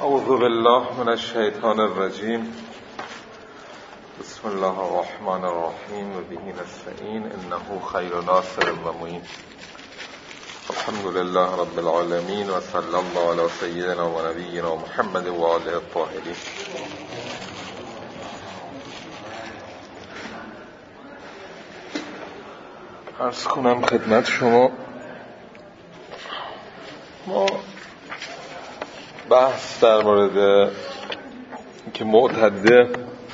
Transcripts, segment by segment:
اعوذ بالله من الشیطان الرجیم. بسم الله الرحمن الرحیم و به نستعین انه خیر ناصر و معین. الحمد لله رب العالمین و صلی الله علی سیدنا و نبینا محمد و آله الطاهرین. عرض کنم خدمت شما ما بحث در مورد که معتده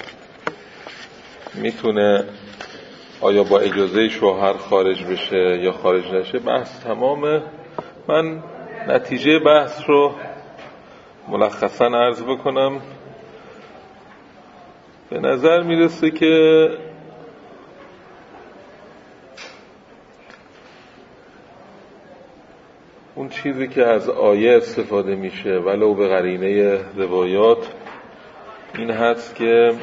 میتونه آیا با اجازه شوهر خارج بشه یا خارج نشه بحث تمامه. من نتیجه بحث رو ملخصاً عرض بکنم. به نظر میرسه که اون چیزی که از آیه استفاده میشه ولو به قرینه روایات این هست که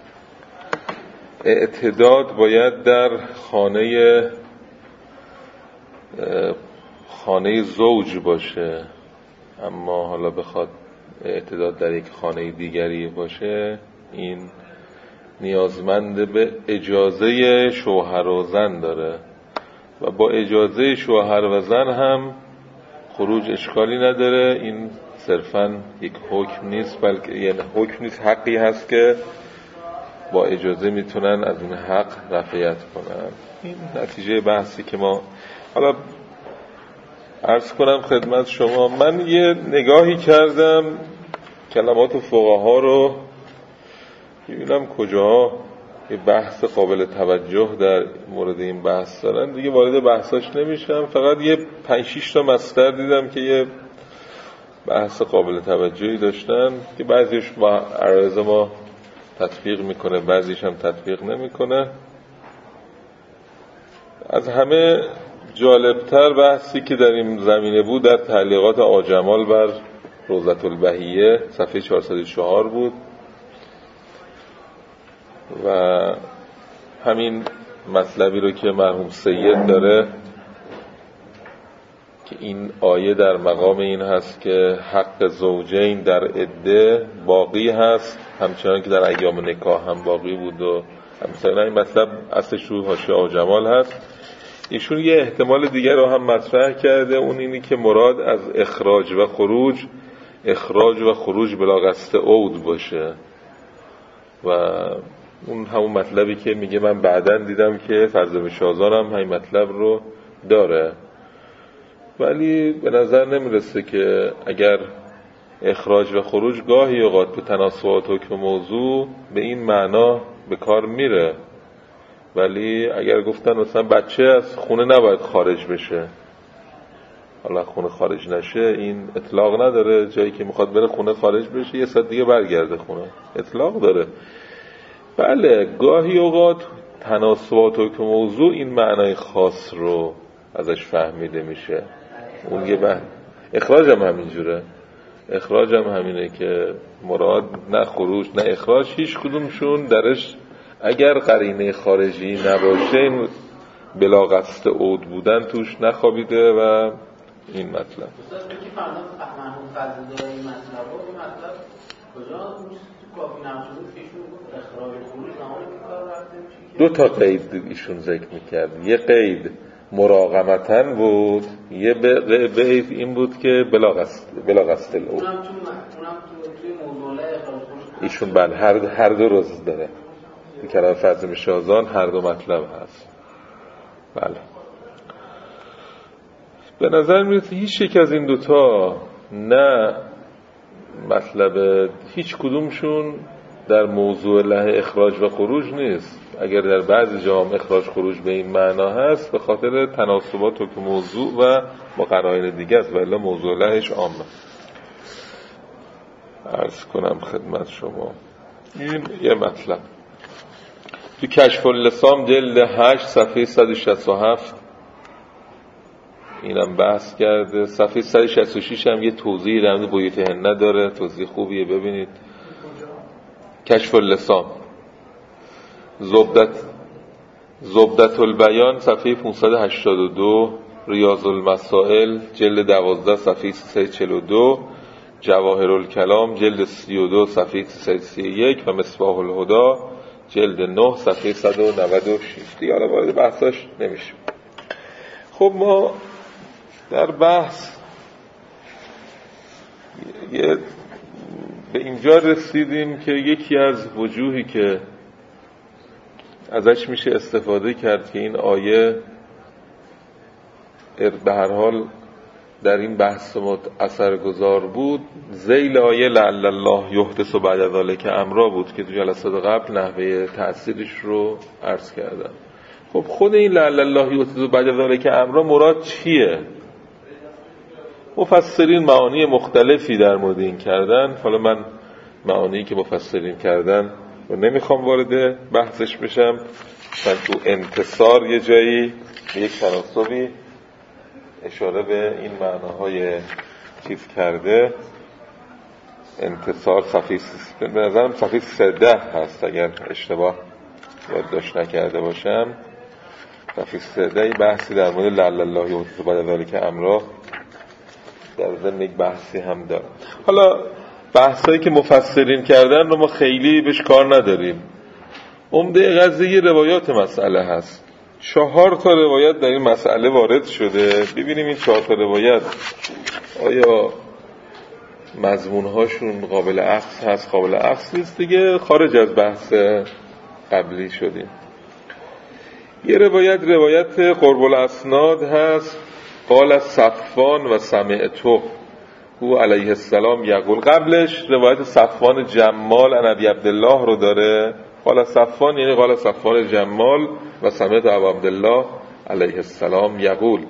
اعتداد باید در خانه زوج باشه، اما حالا بخواد اعتداد در یک خانه دیگری باشه این نیازمند به اجازه شوهر و زن داره و با اجازه شوهر و زن هم خروج اشکالی نداره. این صرفاً یک حکم نیست، بلکه یعنی حکم نیست، حقی هست که با اجازه میتونن از این حق رفعیت کنن. این نتیجه بحثی که ما حالا عرض کنم خدمت شما. من یه نگاهی کردم کلمات فقها رو ببینم کجاها یه بحث قابل توجه در مورد این بحث دارن. دیگه وارد بحثاش نمیشم، فقط یه 5-6 تا مصدر دیدم که یه بحث قابل توجهی داشتن که بعضیش با عرض ما تطبیق میکنه، بعضیش هم تطبیق نمیکنه. از همه جالبتر بحثی که در این زمینه بود در تعلیقات آجمال بر روضة البهیه صفحه 404 بود و همین مطلبی رو که مرحوم سید داره که این آیه در مقام این هست که حق زوجین در عده باقی هست همچنان که در ایام نکاح هم باقی بود و مثلا این مطلب اصلش رو حاشیه آجمال هست. ایشون یه احتمال دیگر رو هم مطرح کرده، اون اینی که مراد از اخراج و خروج بلا قصد عود باشه و اون همون مطلبی که میگه من بعداً دیدم که فرزام شازان هم همین مطلب رو داره، ولی به نظر نمیرسه که اگر اخراج و خروج گاهی اوقات به تناسبات حکم موضوع به این معنا به کار میره، ولی اگر گفتن مثلا بچه از خونه نباید خارج بشه، حالا خونه خارج نشه این اطلاق نداره، جایی که میخواد بره خونه خارج بشه یه ساعت دیگه برگرده خونه، اطلاق داره. بله گاهی اوقات تناسبات و که موضوع این معنای خاص رو ازش فهمیده میشه. اون یه اخراج هم همینجوره، اخراج هم همینه که مراد نه خروج نه اخراج، هیچ کدومشون درش اگر قرینه خارجی نباشه این بلا قصد عود بودن توش نخوابیده و این مطلب دو تا قید ایشون ذکر میکرد. یه قید مراقمتن بود، یه قید این بود که بلا قصد العود. ایشون بله هر دو روز داره که کلام فرزام شازان هر دو مطلب هست. بله به نظر میرسه هیچ یک از این دوتا نه مطلب هیچ کدومشون در موضوع له اخراج و خروج نیست. اگر در بعضی جاها اخراج خروج به این معنا هست به خاطر تناسبات و که موضوع و با قرائن دیگه است، ولی موضوع لهش عامه. عرض کنم خدمت شما این یه مطلب تو کشف اللسام جلد 8 صفحه 167 اینم بحث کرده. صفحه 166 هم یه توضیح در مورد بیوت هنه داره، توضیح خوبیه ببینید. کشف اللسام زبدة البیان صفحه 582، ریاض المسائل جلد 12 صفحه 342 جواهرالکلام جلد 32 صفحه 331 و مصباح الهدی جلد 9 صفحه 196. دیگه حالا وارد بحثاش نمیشیم. خب ما در بحث به اینجا رسیدیم که یکی از وجوهی که ازش میشه استفاده کرد که این آیه به هر حال در این بحث اثرگذار بود، ذیل آیه لعل الله یحدث بعد ذلک امرا بود که تو جلسات قبل نحوه تأثیرش رو عرض کردم. خب خود این لعل الله یحدث بعد ذلک امرا مراد چیه؟ مفسرین معانی مختلفی در مورد این کردن. حالا من معانی که مفسرین کردن رو نمیخوام وارد بحثش بشم. من تو انتصار یه جایی به یک تناسبی اشاره به این معناهای چیز کرده. انتصار صفحه به نظرم صفحه 13 هست اگر اشتباه یادداشت نکرده باشم. صفحه 13 بحثی در مورد لعل الله یحدث بعد ذلک امرا در ضمن یک بحثی هم داره. حالا بحثایی که مفسرین کردن رو ما خیلی بهش کار نداریم. عمده قضیه روایات مسئله هست. 4 تا روایت در این مسئله وارد شده. ببینیم این 4 تا روایت آیا مضمونهاشون قابل اخذ هست، قابل اخذ نیست. دیگه خارج از بحث قبلی شدیم. یه روایت قرب الاسناد هست. قال از صفوان و سمعتو او علیه السلام یقول. قبلش روایت صفوان جمال عن ابی عبدالله رو داره. قال صفوان یعنی قال صفوان جمال و سمعت ابو عبدالله علیه السلام یقول.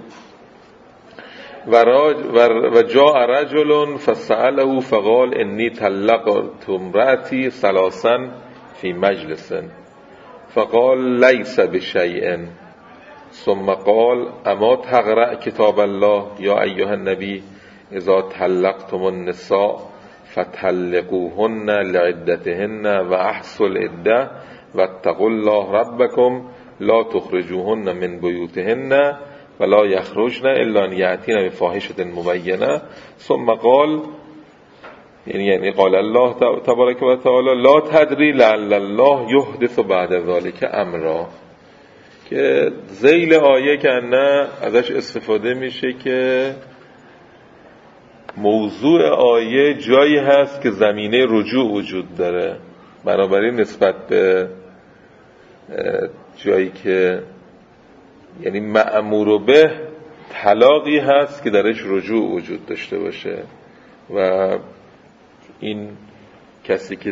و جاء رجل فسأله فقال انی طلقت امرأتی ثلاثا فی مجلس فقال لیس بشیء ثم قال اما تقرأ کتاب الله یا ایها النبی اذا طلقتم النساء فطلقوهن لعدتهن و احصوا العده واتقوا الله ربکم لا تخرجوهن من بیوتهن ولا یخرجن الا ان یأتین بفاحشة مبینة ثم قال یعنی قال الله تبارک و تعالی لا تدری لعل الله یحدث بعد ذلک امرا، که ذیل آیه که نه ازش استفاده میشه که موضوع آیه جایی هست که زمینه رجوع وجود داره. بنابراین نسبت به جایی که یعنی مأمور به طلاقی هست که درش رجوع وجود داشته باشه و این کسی که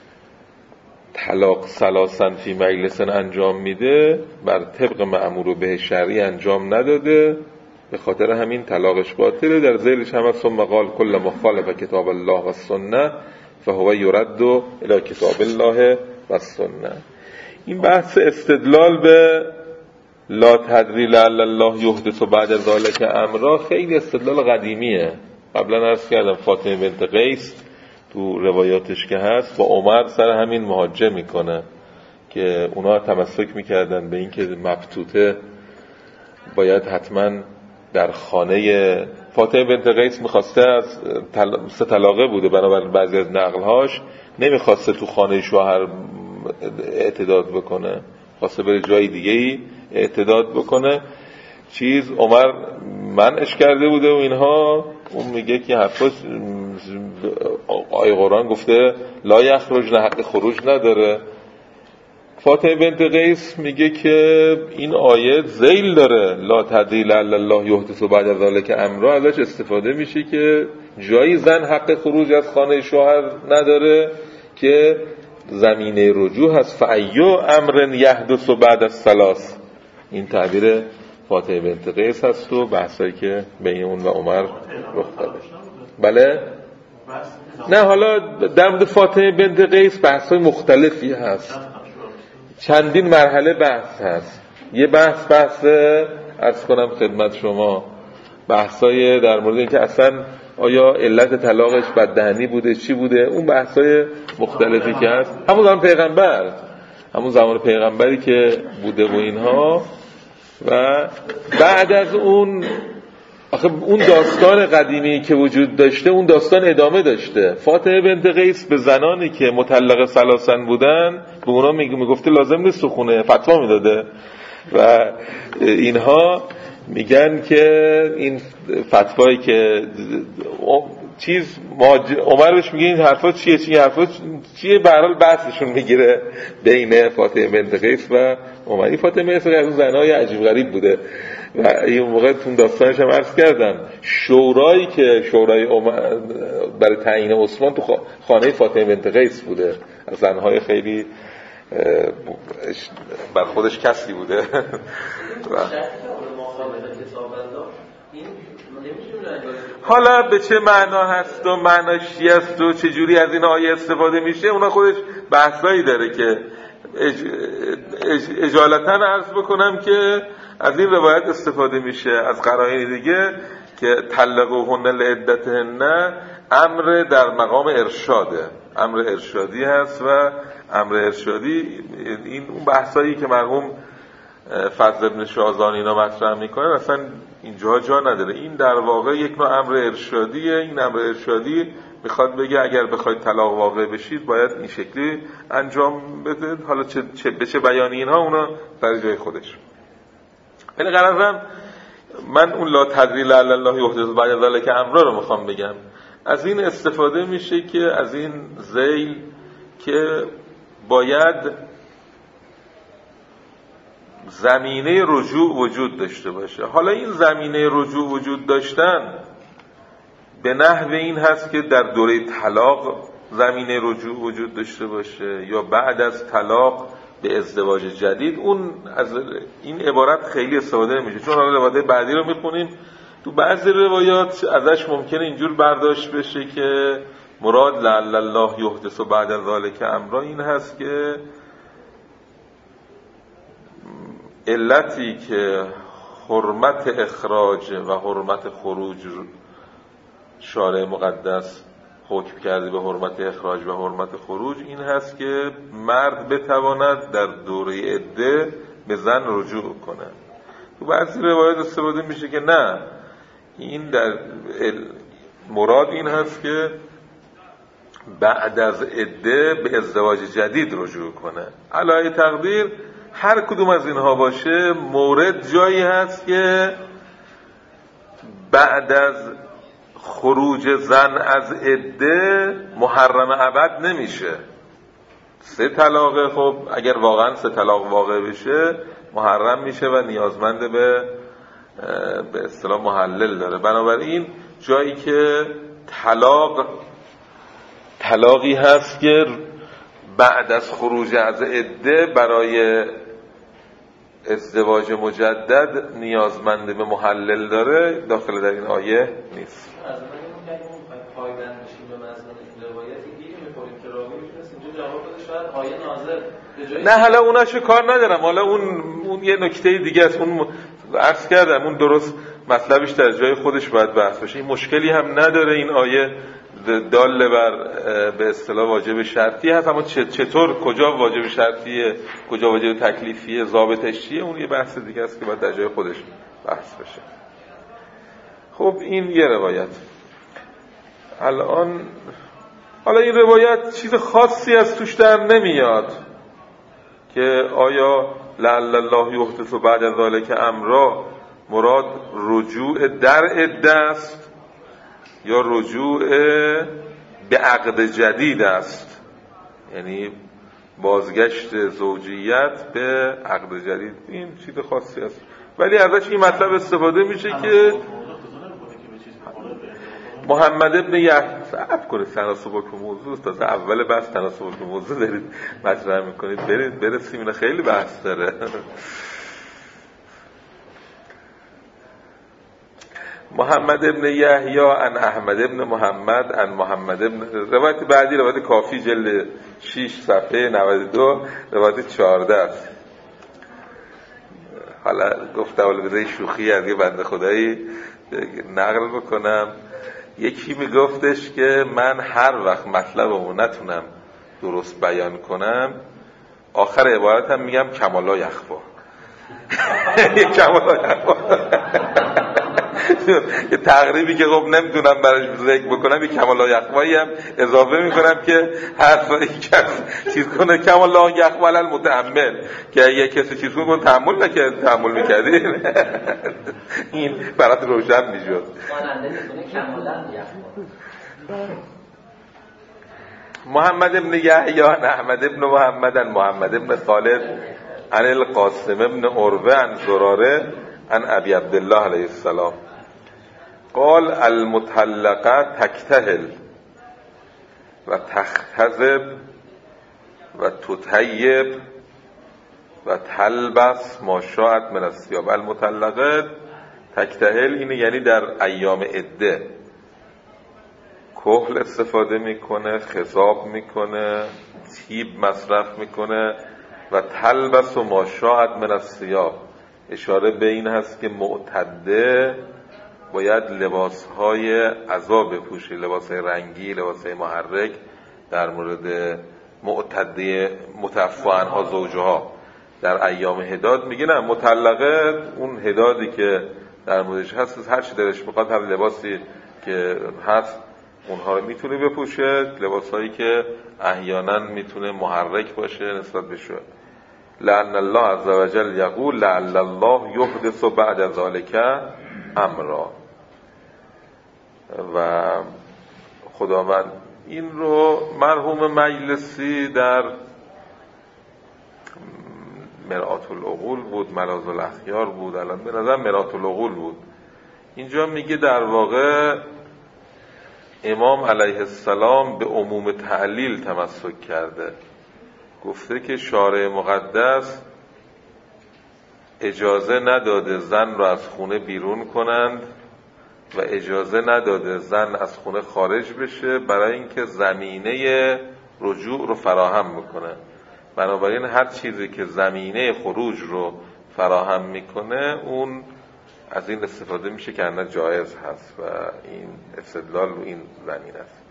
طلاق ثلاثا فی مجلس انجام میده بر طبق مأمور به شرعی انجام نداده، به خاطر همین طلاقش باطله. در ذیلش هم ثم قال کل مخالف کتاب الله و السنه فهو یرد الی کتاب الله و السنه. این بحث استدلال به لا تدری لعل الله یحدث بعد ذلک امرا خیلی استدلال قدیمیه. قبلا عرض کردم فاطمه بنت قیس تو روایاتش که هست با عمر سر همین محاجه میکنه که اونا تمسک میکردن به این که مبتوته باید حتما در خانه فاطمه بنت قیس میخواسته از 3 طلاقه بوده، بنابراین بعضی از نقلهاش نمیخواسته تو خانه شوهر اعتداد بکنه، خواسته بره جای دیگه‌ای اعتداد بکنه. عمر منعش کرده بوده و اینها. اون میگه که حرفاش آیه قرآن گفته لا یخرج، نه حق خروج نداره. فاطمه بنت قیس میگه که این آیه ذیل داره لا تدری لعل الله یحدث بعد ذلک امرا، ازش استفاده میشه که جایی زن حق خروج از خانه شوهر نداره که زمینه رجوع هست. فایو امر یحدث بعد الثلاث، این تعبیر فاطمه بنت قیس هست و بحثایی که بین اون و عمر رخ داده. بله؟ نه حالا در مورد فاطمه بنت قیس بحثای مختلفی هست، چندین مرحله بحث هست. یه بحث عرض کنم خدمت شما بحثای در مورد اینکه اصلا آیا علت طلاقش بددهنی بوده چی بوده، اون بحثای مختلفی که هست. همون زمان پیغمبری که بوده و اینها. و بعد از اون آخه اون داستان قدیمی که وجود داشته اون داستان ادامه داشته. فاطمه بنت قیس به زنانی که مطلقه ثلاثن بودن به اونا میگفته لازم نیست سخونه، فتوا میداده و اینها میگن که این فتوایی که عمر بهش میگه این حرفا چیه به هر حال بحثشون میگیره بین فاطمه بنت قیس و عمر. فاطمه بنت قیس از زنای عجیب غریب بوده و این موقع تو داستانش هم عرض کردم شورای عمر برای تعیین عثمان تو خانه فاطمه بنت قیس بوده، از زنهای خیلی بر خودش کسی بوده. حالا به چه معنا هست و معناش چی است و چه جوری از این آیه استفاده میشه اونا خودش بحثایی داره که اجالتا عرض بکنم که از این روایت استفاده میشه از قرائن دیگه که طلقوهن لعدتهن امر در مقام ارشاده، امر ارشادی هست و امر ارشادی این اون بحثایی که مرحوم فضل ابن شازان اینا مطرح میکنن اصلا اینجا جا نداره. این در واقع یک نوع امر ارشادیه. این امر ارشادی میخواد بگه اگر بخواید طلاق واقع بشید باید این شکلی انجام بده. حالا به چه بیانی اینها اونا در جای خودش. ولی غرضم من اون لا تدری لعل الله یحدث بعد ذلک امرا رو میخوام بگم. از این استفاده میشه که از این ذیل که باید زمینه رجوع وجود داشته باشه. حالا این زمینه رجوع وجود داشتن به نحو این هست که در دوره طلاق زمینه رجوع وجود داشته باشه یا بعد از طلاق به ازدواج جدید. اون از این عبارت خیلی استفاده نمیشه، چون حالا روایت بعدی رو میخونیم تو بعضی روایات ازش ممکنه اینجور برداشت بشه که مراد لعل الله یحدث بعد ذلک امرا این هست که علتی که حرمت اخراج و حرمت خروج شارع مقدس حکم کرده به حرمت اخراج و حرمت خروج این هست که مرد بتواند در دوره عده به زن رجوع کنه. تو بعضی روایات استفاده میشه که نه، این در مراد این هست که بعد از عده به ازدواج جدید رجوع کنه. علی تقدیر هر کدوم از اینها باشه مورد جایی هست که بعد از خروج زن از عده محرم ابد نمیشه. 3 طلاقه خب اگر واقعا 3 طلاق واقع بشه محرم میشه و نیازمند به اصطلاح محلل داره. بنابراین جایی که طلاقی هست که بعد از خروج از عده برای ازدواج مجدد نیازمند به محلل داره داخل در این آیه نیست. از من پایبند بشیم به مضمون این روایتی گیر می‌کنیم که راوی می‌تونه اینجا جواب بده شاید آیه نازل نه حالا اوناشو کار ندارم. حالا اون یه نکته دیگه است. اون عرض کردم اون درست مطلبش در جای خودش باید بحث بشه. این مشکلی هم نداره. این آیه داله بر به اصطلاح واجب شرطی هست، اما چطور کجا واجب شرطیه کجا واجب تکلیفیه ضابطش چیه اون یه بحث دیگه است که باید در جای خودش بحث بشه. خب این یه روایت. حالا این روایت چیز خاصی از توش در نمیاد که آیا لعل الله یحدث بعد ذلک امرا مراد رجوع در عده است یا رجوع به عقد جدید است، یعنی بازگشت زوجیت به عقد جدید. این چیز خاصی است ولی ازش این مطلب استفاده میشه که محمد ابن یحیی صاحب کنه تناسب با موضوع تازه اول بحث تناسب با موضوع دارید مطرح میکنید، برسیم اینا خیلی بحث داره. محمد ابن یحیی عن احمد ابن محمد عن محمد ابن روایت بعدی روایت کافی جلد 6 صفحه 92 روایت 14 است. حالا گفتم ولی شوخی از یه بنده خدایی نقل بکنم. یکی میگفتش که من هر وقت مطلبمو نتونم درست بیان کنم آخر عبارتم میگم کمالا یخفا. کمالا یخفا یه تقریبی که خب نمیتونم براش ذکر بکنم، یه کمال الله یخوایی هم اضافه میکنم که هر کس چیز کنه کمال الله یخوال المتحمل، که اگه کسی چیز کنه تحمل نکرد تحمل میکردی این برات روشن میشد. خواننده میتونه کمال الله یخوال. محمد ابن یحیی عن احمد ابن محمد عن محمد ابن خالد عن القاسم ابن عروه عن زراره عن ابی عبدالله علیه السلام قال المطلقه تکتهل و تختذب و تطیب و تلبس ما شاءت من الثياب. المطلقه تکتهل اینه یعنی در ایام عده کحل استفاده میکنه، خضاب میکنه، طیب مصرف میکنه و تلبس و ما شاءت من الثياب. اشاره به این هست که معتده باید لباسهای عزا بپوشه، لباسهای رنگی، لباسهای محرک، در مورد معتده متوفی عنها زوجها. در ایام حداد میگه نه، مطلقه اون حدادی که در موردش هست هر چی درش بخواد، هر لباسی که هست اونها رو میتونه بپوشه، لباسهایی که احیانا میتونه محرک باشه نسبت بشه. لعن الله عز وجل یقول لعل الله یحدث بعد ذلك امرا. و خداوند این رو مرحوم مجلسی در مرآت العقول بود، ملاذ الاخیار بود، الان به نظر مرآت العقول بود، اینجا میگه در واقع امام علیه السلام به عموم تعلیل تمسک کرده. گفته که شارع مقدس اجازه نداده زن رو از خونه بیرون کنند و اجازه نداده زن از خونه خارج بشه برای اینکه زمینه رجوع رو فراهم میکنه. بنابراین هر چیزی که زمینه خروج رو فراهم میکنه اون از این استفاده میشه که انه جایز هست و این استدلال رو این زمین است.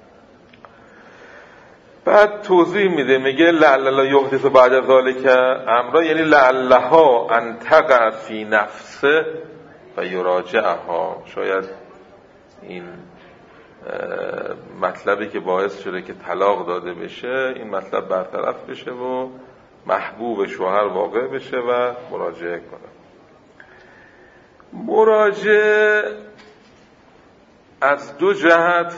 بعد توضیح میده، میگه لعل الله یحدث بعد ذلك امرا، یعنی لعلها ان تقع فی نفسه و یراجعها. شاید این مطلبی که باعث شده که طلاق داده بشه این مطلب برطرف بشه و محبوب شوهر واقع بشه و مراجعه کنه. مراجعه از دو جهت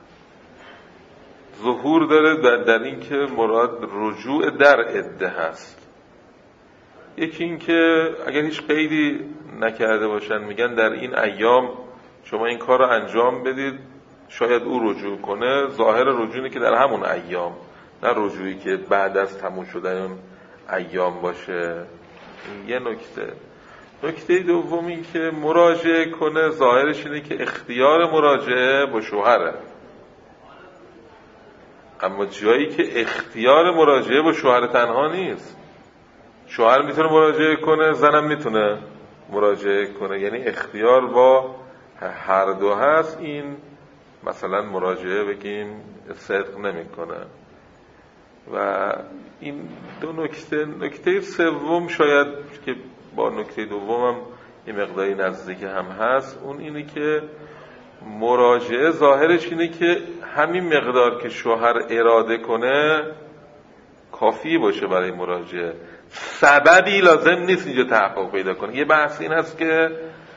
ظهور داره در این که مراد رجوع در عده هست. یکی این که اگر هیچ قیدی نکرده باشن میگن در این ایام شما این کار رو انجام بدید، شاید او رجوع کنه. ظاهر رجوعی که در همون ایام، نه رجوعی که بعد از تموم شدن اون ایام باشه. یه نکته دومی که مراجعه کنه ظاهرش اینه که اختیار مراجعه با شوهره، اما جایی که اختیار مراجعه با شوهر تنها نیست. شوهر میتونه مراجعه کنه، زنم میتونه مراجعه کنه، یعنی اختیار با هر دو هست. این مثلا مراجعه بگیم صدق نمیکنه. و این دو نکته سوم شاید که با نکته دومم یه مقداری نزدیک هم هست، اون اینه که مراجعه ظاهرش اینه که همین مقدار که شوهر اراده کنه کافی باشه برای مراجعه، سببی لازم نیست اینجا تحقق پیدا کنه. یه بحث این هست که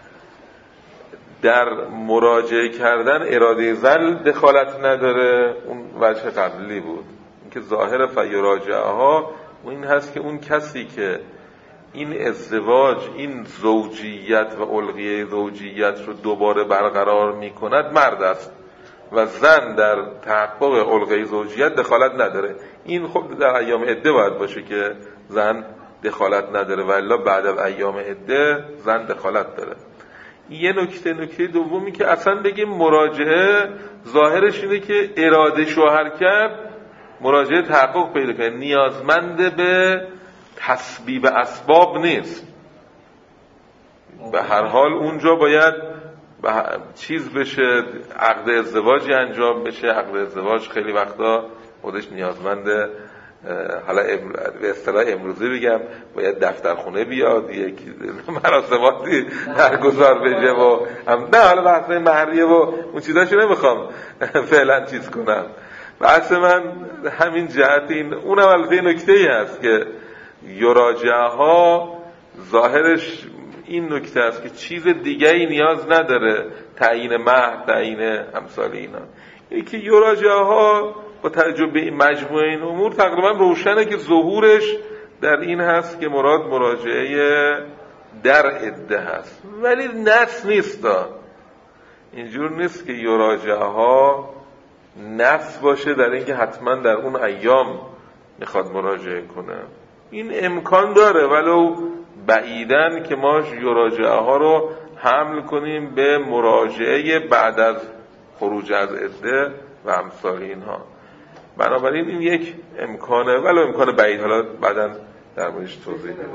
در مراجعه کردن اراده زن دخالت نداره، اون وجه قبلی بود. اینکه ظاهر فیراجعها این هست که اون کسی که این ازدواج، این زوجیت و الغیه زوجیت رو دوباره برقرار می کند مرد است و زن در تحقق الغیه زوجیت دخالت نداره. این خب در ایام عده باید باشه که زن دخالت نداره، ولی بعد از ایام عده زن دخالت داره. یه نکته دومی که اصلا بگیم مراجعه ظاهرش اینه که اراده شوهر کرد، مراجعه تحقق پیدا کنه، نیازمند به تسبیب اسباب نیست. به هر حال اونجا باید چیز بشه، عقد ازدواجی انجام بشه. عقد ازدواج خیلی وقتا خودش نیازمند حالا به اصطلاح امروزی بگم باید دفترخونه بیاد، یک مراسماتی برگزار بشه و نه حالا بحث مهریه و اون چیزاشو نمیخوام فعلا چیز کنم. بحث من همین جهت اونم البته نکته‌ای هست که یراجعه ها ظاهرش این نکته است که چیز دیگه‌ای نیاز نداره، تعیین مهر، تعیین امثال اینا. یکی یراجعه ها با توجه به مجموعه این امور تقریبا روشنه که ظهورش در این هست که مراد مراجعه در عده هست، ولی نص نیست. اینجور نیست که یراجعه ها نص باشه در اینکه حتما در اون ایام میخواد مراجعه کنه. این امکان داره ولو بعیدن که ما یراجعه ها رو حمل کنیم به مراجعه بعد از خروج از عده و امثال اینها. بنابراین این یک امکانه ولو امکان بعید. حالا بعداً در موردش توضیح میدم.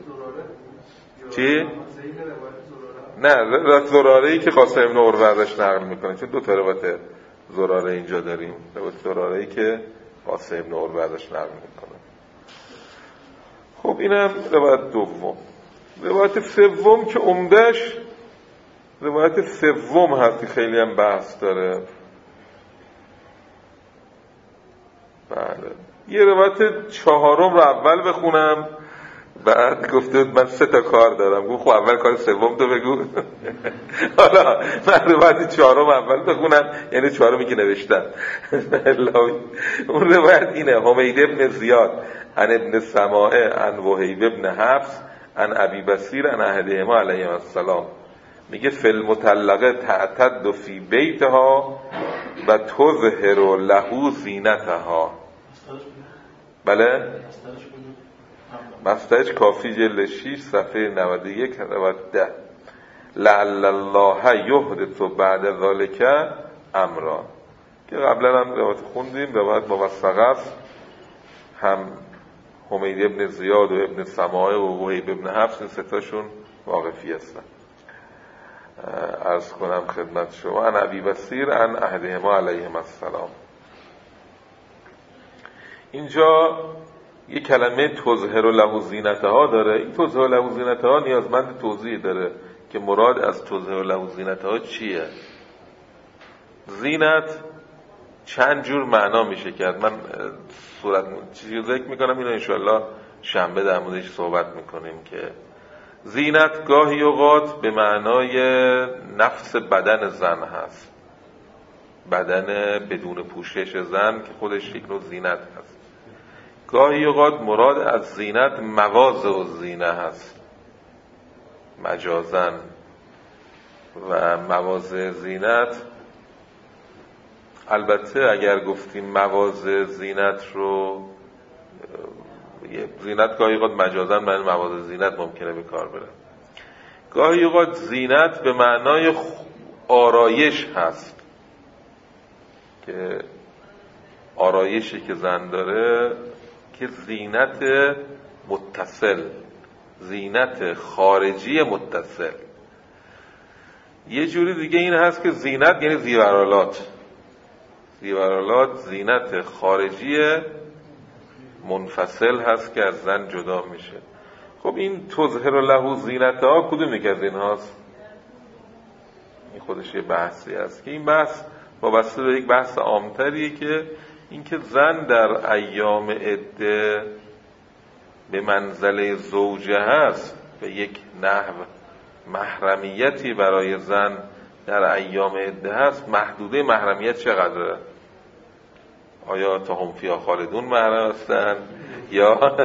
چی؟ نه زراره‌ای که قاسم بن عروه ازش نقل میکنه، چون دو تا روایت زراره اینجا داریم. روایت زراره‌ای که قاسم بن عروه ازش نقل میکنه. خب اینم روایت دوم. روایت سوم که عمده‌اش روایت سوم هست که خیلی هم بحث داره. بله یه روایت چهارم رو اول بخونم، بعد گفته من 3 تا کار دارم. گفت خب اول کار سوم تو بگو. حالا من روایت چهارم اول بخونم، یعنی چهارمی که نوشتم. اون روایت اینه: حمید ابن زیاد عن ابن سماعه عن وهیب ابن حفص عن ابی بصیر عن احدهما علیه السلام. میگه فی المطلقه تعتد فی بیتها و تظهر له زینتها. بله مستج کافی جلد 6 صفحه 91 و 10. لعل الله یحدث بعد ذلک امرا، که قبلا هم روایت خوندیم، روایت موثقه است. هم حمید ابن زیاد و ابن سماعه و وهیب ابن حفص این 3 تاشون واقفی هستن. عرض کنم خدمت شما عن ابی بصیر عن احدهما علیهم السلام. اینجا یه کلمه تظهر له زینتها داره. این تظهر له زینتها نیازمند توضیح داره که مراد از تظهر له زینتها چیه. زینت چند جور معنا میشه کرد. من صورت چیزی ذکر میکنم، اینو انشاءالله شنبه در موردش صحبت میکنیم. که زینت گاهی اوقات به معنای نفس بدن زن هست، بدن بدون پوشش زن که خودش یک نوع زینت هست. گاهی اوقات مراد از زینت مواضع الزینه هست مجازن، و مواضع زینت البته اگر گفتیم مواضع زینت رو، زینت گاهی اوقات مجازن معنی مواضع زینت ممکنه به کار بره. گاهی اوقات زینت به معنای آرایش هست، که آرایشی که زن داره که زینت متصل، زینت خارجی متصل. یه جوری دیگه این هست که زینت یعنی زیورالات. زیورالات زینت خارجی منفصل هست که از زن جدا میشه. خب این تظهر له زینتها کدوم یک از این هاست؟ این خودش یه بحثی هست که این بحث وابسته به یک بحث عامتریه که اینکه زن در ایام عده به منزله زوجه هست، به یک نحو محرمیتی برای زن در ایام عده هست. محدوده محرمیت چقدره؟ آیا تا هم فیها خالدون محرم هستن یا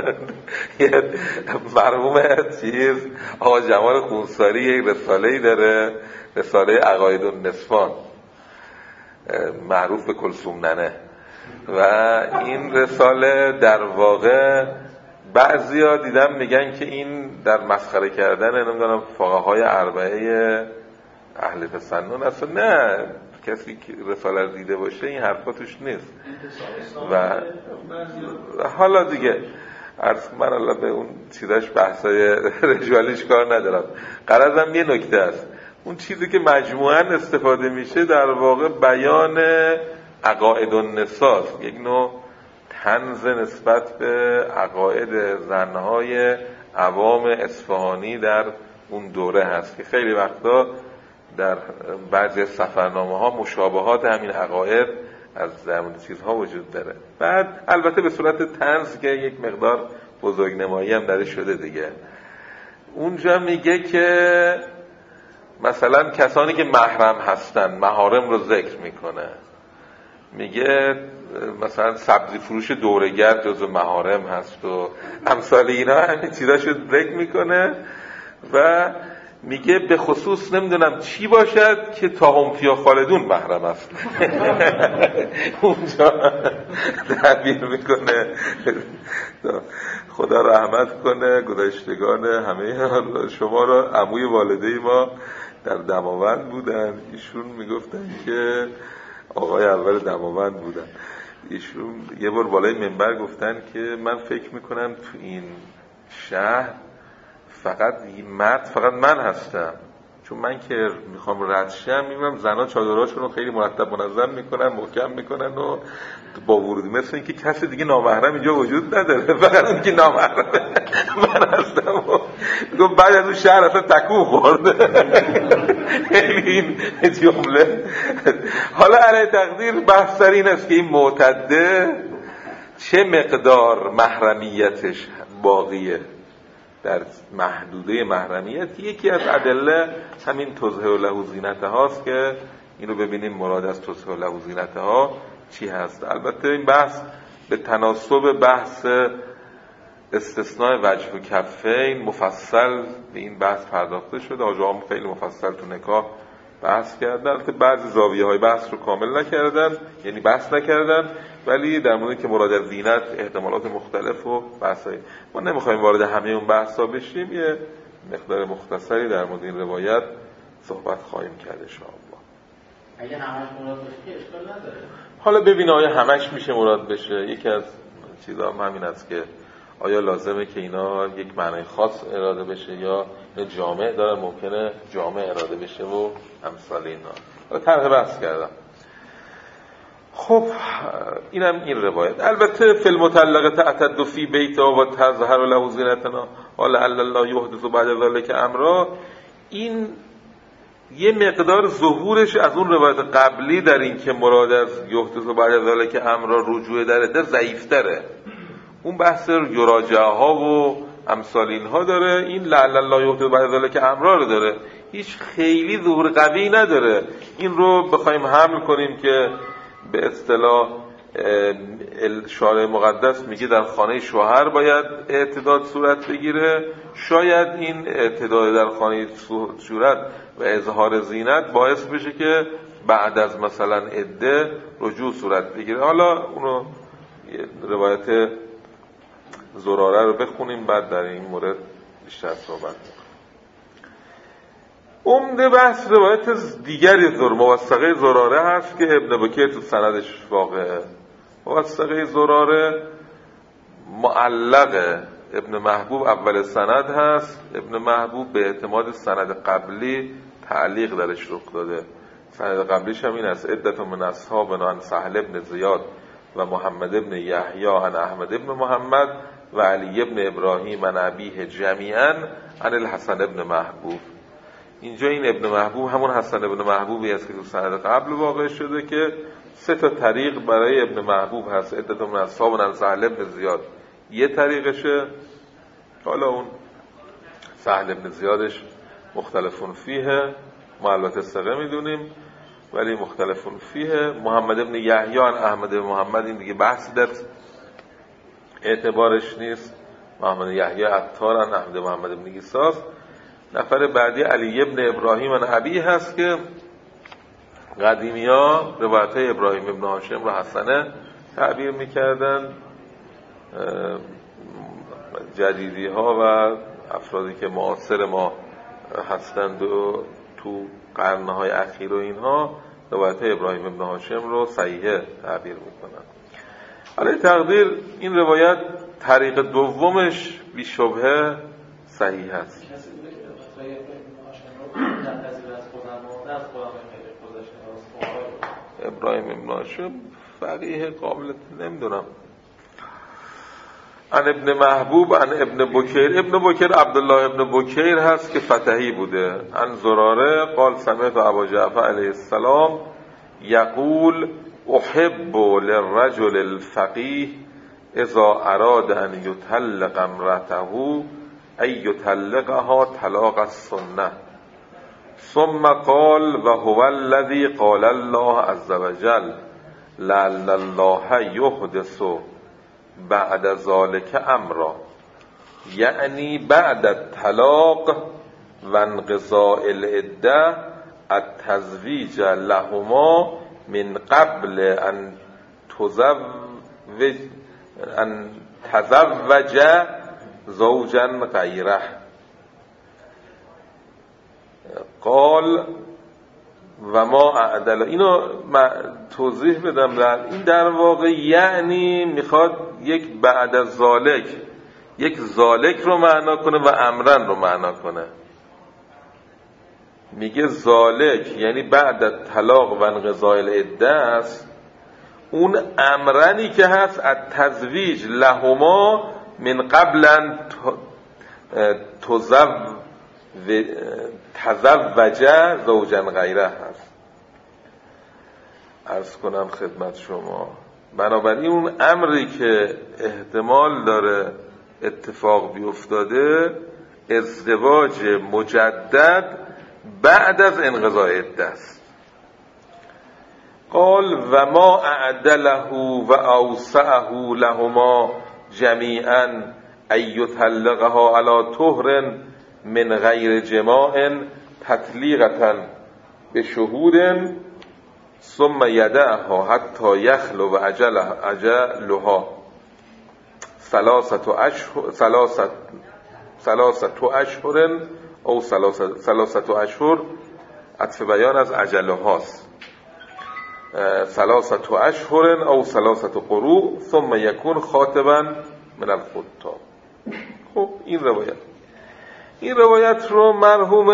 مرحوم چیز آقا جمال خونساری یک رساله‌ای داره، رساله عقاید النسوان، معروف به کلثوم ننه، و این رساله در واقع بعضیا دیدم میگن که این در مسخره کردن نمیدونم فقهای اربعه اهل تسنن اصلا نه، کسی که رساله رو دیده باشه این حرفا توش نیست. و حالا دیگه من الله به اون چیزاش بحثای رجوالیش کار ندارم. غرضم یه نکته است، اون چیزی که مجموعاً استفاده میشه در واقع بیان عقاید النساء، یک نوع طنز نسبت به عقاید زنهای عوام اصفهانی در اون دوره هست که خیلی وقتا در بعضی سفرنامه ها مشابهات همین عقاید از در مورد چیزها وجود داره. بعد البته به صورت طنز که یک مقدار بزرگنمایی هم داره شده دیگه. اونجا میگه که مثلا کسانی که محرم هستن، محارم رو ذکر میکنه، میگه مثلا سبزی فروش دوره‌گرد جزو محارم هست و امثال اینا، همین چیزاشو ذکر میکنه و میگه به خصوص نمیدونم چی باشد که تاهمپیا خالدون محرم است. اونجا تعبیر میکنه خدا رحمت کنه گذشتگان همه شما را. عموی والده ما در دماوند بودن، ایشون میگفتن که آقای اول دماوند بودن، ایشون یه بار بالای منبر گفتن که من فکر میکنم تو این شهر فقط من هستم، چون من که میخوام رد شم میبینم زنها چادرهاشون رو خیلی مرتب منظم میکنن، محکم میکنن و با ورودی مثل این که کسی دیگه نامحرم اینجا وجود نداره، فقط اون که نامحرمه من هستم. و بعد از اون شهر اصلا تکون خورده. این جمله. حالا علی تقدیر بحث سر این است که این معتده چه مقدار محرمیتش باقیه در محدوده محرمیت. یکی از ادله همین تظهر له زینتها هاست که اینو ببینیم مراد از تظهر له زینتها چی هست. البته این بحث به تناسب بحث استثناء وجه و کفین مفصل به این بحث پرداخته شده. آقایان خیلی مفصل تو نکاح بحث کردن، البته بعضی زاویه های بحث رو کامل نکردن، یعنی بحث نکردن، ولی در مورد که مراد از زینت احتمالات مختلف و بحثای ما نمیخوایم وارد همه اون بحثا بشیم، یه مقدار مختصری در مورد این روایت صحبت خواهیم کرد ان شاء الله. اگه همش مراد بشه که اشکال نداره. حالا ببین آیا همش میشه مراد بشه. یکی از چیزا همین است که آیا لازمه که اینا یک معنی خاص اراده بشه یا جامع داره، ممکنه جامع اراده بشه و امثال اینا. حالا طرح بحث کردم. خب اینم این روایت. البته فی المطلقه تعتد فی بیتها و تظهر له زینتنا قال الله یحدث بعد ذلک امرا. این یه مقدار ظهورش از اون روایت قبلی در این که مراد از یحدث بعد ذلک امرا رجوع در ضعیف‌تره. اون بحث یراجعه ها و امثال اینها داره، این لعل الله یحدث بعد ذلک امرا رو داره، هیچ خیلی ظهور قوی نداره. این رو بخوایم حمل کنیم که به اصطلاح شارع مقدس میگه در خانه شوهر باید اعتداد صورت بگیره، شاید این اعتداد در خانه صورت و اظهار زینت باعث بشه که بعد از مثلا عده رجوع صورت بگیره. حالا اونو روایت زراره رو بخونیم بعد در این مورد بیشتر صحبت کنیم. عمده بحث روایت دیگری موثقه زراره هست که ابن بکیر تو سندش واقعه. موثقه زراره معلقه، ابن محبوب اول سند هست. ابن محبوب به اعتماد سند قبلی تعلیق درش رخ داده. سند قبلیش هم این است: عدت من اصحابنا عن سهل ابن زیاد و محمد ابن یحیی عن احمد ابن محمد و علی ابن ابراهیم عن ابیه جمیعا عن الحسن ابن محبوب. اینجا این ابن محبوب همون حسن ابن محبوبی است که تو سند قبل واقع شده که 3 طریق برای ابن محبوب هست. عدت من اصحابنا عن سهل ابن زیاد یه طریقشه، حالا اون سهل ابن زیادش مختلفون فیه، ما البته ثقه میدونیم ولی مختلفون فیه. محمد ابن یحیی عن احمد ابن محمد این دیگه بحثی در اعتبارش نیست. محمد یحیی عطار عن احمد محمد ابن عیسی. نفر بعدی علی ابن ابراهیم عن ابی هست که قدیمی ها روایت های ابراهیم ابن هاشم رو حسنه تعبیر میکردن، جدیدی ها و افرادی که معاصر ما هستند و تو قرنهای اخیر و اینها روایت های ابراهیم ابن هاشم رو صحیحه تعبیر میکنن. علی تقدیر این روایت طریق دومش بی شبهه صحیح است. ابراهیم ابن هاشم فقیه قابل نمیدونم، عن ابن محبوب عن ابن بکیر. ابن بکیر عبدالله ابن بکیر هست که فتحی بوده. عن زراره قال سمعت ابا جعفر علیه السلام یقول احب للرجل الفقیه اذا اراد ان یطلق امرأته ان یطلقها طلاق السنه. ثم قال و هو الذی قال الله عز وجل لعل الله یحدث بعد ذلك امرا، یعنی بعد الطلاق و انقضاء العده التزویج لهما من قبل ان تزوج زوجا غیره. قال و ما اعدل. اینو توضیح بدم. این در واقع یعنی میخواد یک بعد از ذالک، یک ذالک رو معنا کنه و امرن رو معنا کنه. میگه ذالک یعنی بعد طلاق و انقضاء العده است. اون امرنی که هست التزویج لهما من قبل ان تزوج زوجا غیره هست. عرض کنم خدمت شما، بنابراین اون امری که احتمال داره اتفاق بیفتاده ازدواج مجدد بعد از انقضاء عده است. قال و ما اعدله و اوسعه لهما جمیعا ان یطلقها علی طهر من غیر جماع تطلیقة بشهود ثم یدعها حتی یخلو اجلها ثلاثة اشهر او ثلاثة اشهر. عطف بیان از اجلهاست. ثلاثة اشهر او ثلاثة قروء ثم یکون خاطبا من الخطاب. خب این روایت رو مرحوم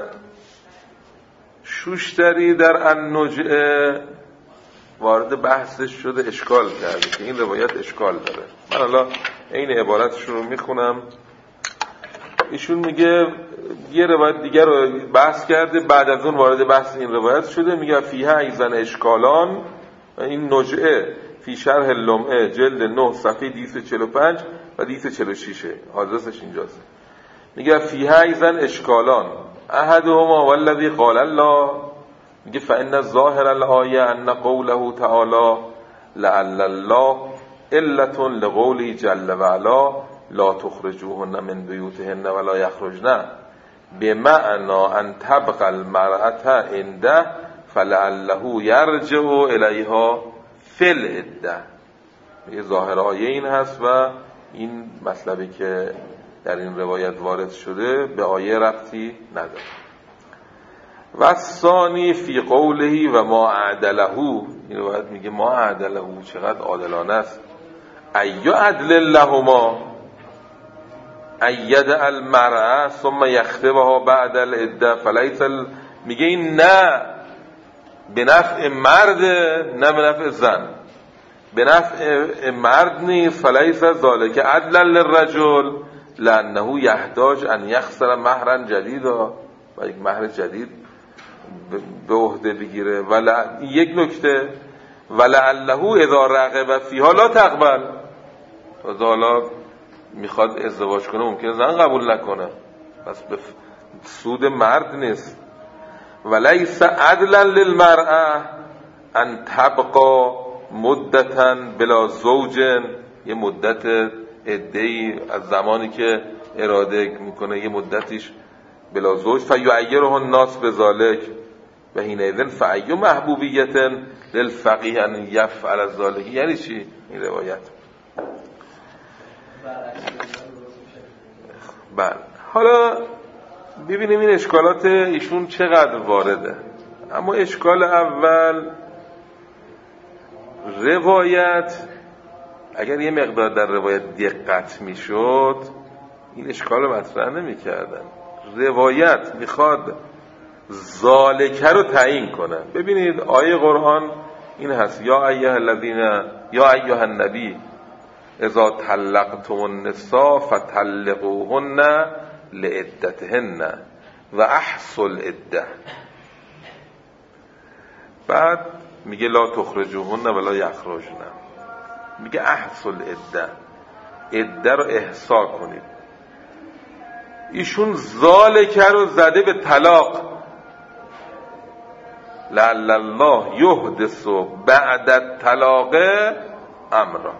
شوشتری در النجعه وارد بحثش شده، اشکال کرده که این روایت اشکال داره. من حالا این عبارتشون رو میخونم. ایشون میگه یه روایت دیگر رو بحث کرده، بعد از اون وارد بحث این روایت شده. میگه فیها ایزن اشکالان، این نجعه فی شرح اللمعه جلد 9 صفحه 245 و 246 حاضرش اینجاست. میگه فیها ایزن اشکالان احدهما والذی قال الله، میگه فإن الظاهر الآیه ان قوله تعالی لعل الله علة لقوله جل وعلا لا تخرجوهن من بیوتهن ولا یخرجن بمعنى ان تبقى المرأة عنده فلعله یرجع الیها فی العده. میگه ظاهر آیه این هست و این مطلبی که در این روایت وارد شده به آیه ربطی نداره. و ثانی فی قوله و ما اعدله، این روایت میگه ما اعدله، چقدر عادلانه است. ایو عدل لهما اید المرأه ثم یخطبها بعد العده فلیس میگه این نه به نفع مرد نه به نفع زن، به نفع مرد نیست. فلیس ذالک عدلا للرجل لانه یحتاج ان یخسر مهرا جدیدا، و یک مهر جدید به عهده بگیره. یک نکته ولعله اذا رغب فیها لا تقبل، حالا میخواد ازدواج کنه ممکنه زن قبول نکنه، پس به سود مرد نیست. ولیس عدلا للمرأه ان تبقى مدتا بلا زوج، یه مدت عده‌ای از زمانی که اراده میکنه یه مدتیش بلا زوج. فیعیره الناس بذالک و حینئذ فأی محبوبیت للفقیه ان یفعل ذلک. یعنی چی این روایت؟ بله، حالا ببینیم این اشکالات ایشون چقدر وارده. اما اشکال اول، روایت اگر یه مقدار در روایت دقت میشد این اشکال رو مطرح نمی کردن. روایت میخواد ذالکه رو تعیین کنه. ببینید آیه قرآن این هست یا ایها الذین یا ایها النبی اذا طلقتم النساء فطلقوهن لعدتهن و احصوا العده. بعد میگه لا تخرجوهن ولا یخرجن، میگه احصوا العده، عده رو احصا کنید. ایشون ذالکه رو زده به طلاق، لعل الله یحدث بعد الطلاق امرا.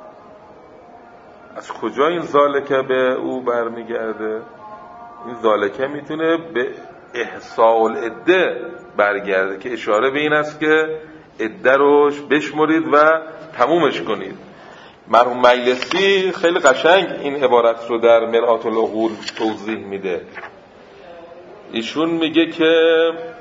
از کجا این ذالکه به او برمیگرده؟ این ذالکه میتونه به احصاء العده برگرده که اشاره به این است که عده رو بشمرید و تمومش کنید. مرحوم مجلسی خیلی قشنگ این عبارت رو در مرآت العقول توضیح میده. ایشون میگه که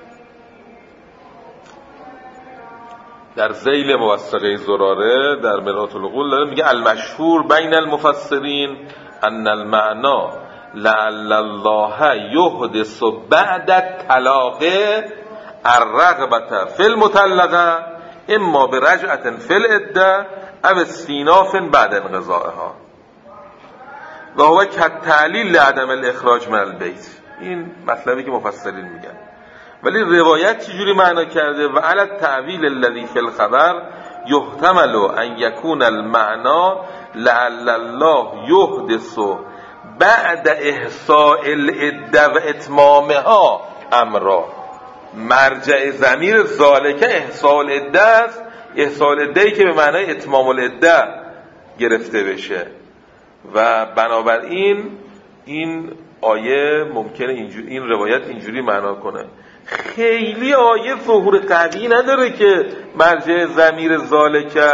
در ذیل موثقه زراره در مرآت العقول داره میگه المشهور بین المفسرین ان المعنى لعل الله یحدث بعد الطلاق الرغبة فی المطلقه اما برجعة فی العده او استیناف بعد انقضائها و هو کالتعلیل لعدم الاخراج من البیت. این مطلبی که مفسرین میگن. ولی روایت چجوری معنا کرده؟ و علی التعویل الذی فی الخبر یحتمل ان یکون المعنى لعل الله یحدث بعد احصاء العده و اتمامها امرا. مرجع ضمیر ذالکه احصاء العده است، احصاء العده‌ای که به معنای اتمام العده گرفته بشه و بنابراین این آیه ممکنه اینجوری، این روایت اینجوری معنا کنه. خیلی آیه ظهور قوی نداره که مرجع ضمیر ذالکه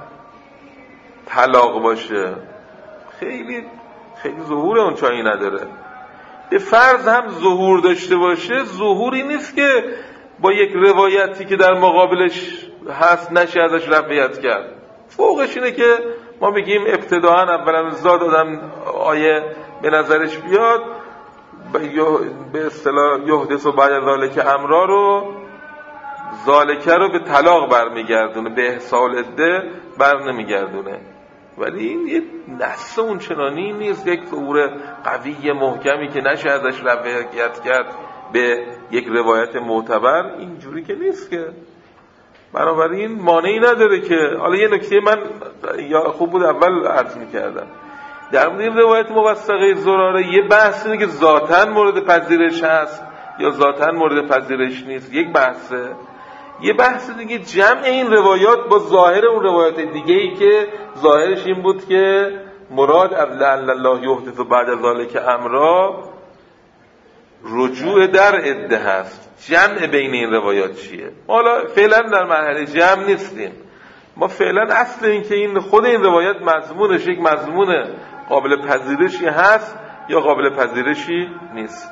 طلاق باشه، خیلی ظهور اون چایی نداره. به فرض هم ظهور داشته باشه، ظهوری نیست که با یک روایتی که در مقابلش هست نشه ازش رفعیت کرد. فوقش اینه که ما بگیم ابتداعا اولا زاد آدم آیه به نظرش بیاد به اصطلاح یحدث و بعد ذالک امرا رو ذالکه رو به طلاق برمیگردونه، به احصاء العده بر نمیگردونه. ولی این یه نص اون چنانی نیست، یک ظهور قوی محکمی که نشه ازش رفعیت کرد به یک روایت معتبر، اینجوری که نیست که. بنابراین مانعی نداره که حالا یه نکته من خوب بود اول عرض می‌کردم در مورد این روایت موثقه زراره، یه بحث اینه که ذاتاً مورد پذیرش هست یا ذاتاً مورد پذیرش نیست، یک بحثه. یه بحث دیگه جمع این روایات با ظاهر اون روایات دیگه‌ای که ظاهرش این بود که مراد از لعل الله یحدث بعد ذالک امرا رجوع در عده هست. جمع بین این روایات چیه؟ حالا فعلا در مرحله جمع نیستیم، ما فعلا اصل این که این خود این روایت مضمونش یک مضمون قابل پذیرشی هست یا قابل پذیرشی نیست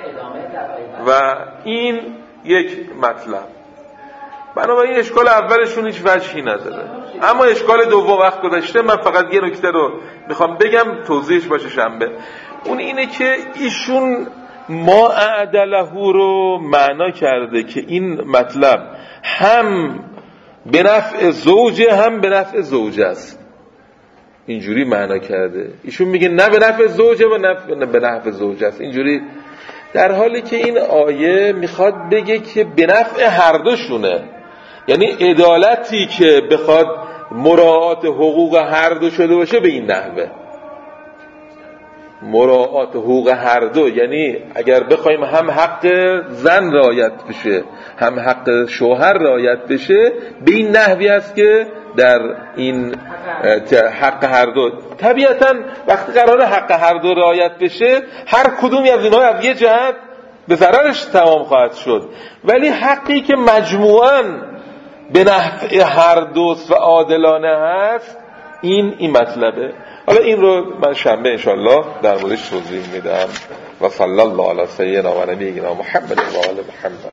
و این یک مطلب. بنابراین اشکال اولشون هیچ وجهی نداره. اما اشکال دوم وقت گذشته، من فقط یه نکته رو میخوام بگم توضیحش باشه شنبه. اون اینه که ایشون ما اعدله رو معنا کرده که این مطلب هم به نفع زوجه هم به نفع زوجه است، اینجوری معنا کرده. ایشون میگه نه به نفع زوجه و نه به نفع زوجه است، اینجوری، در حالی که این آیه میخواد بگه که به نفع هر دوشونه. یعنی عدالتی که بخواد مراعات حقوق هر دو شده باشه به این نحوه، مراعات حقوق هر دو، یعنی اگر بخوایم هم حق زن رعایت بشه هم حق شوهر رعایت بشه به این نحوی است که در این حق هر دو، طبیعتا وقتی قرار حق هر دو رعایت بشه هر کدومی از اینها از یه جهت به ضررش تمام خواهد شد، ولی حقی که مجموعاً به نفع هر دوست و عادلانه هست این مطلبه. حالا این رو من شنبه انشالله در موردش توضیح میدم. و صلی الله علی سیدنا و نبینا محمد و آل محمد.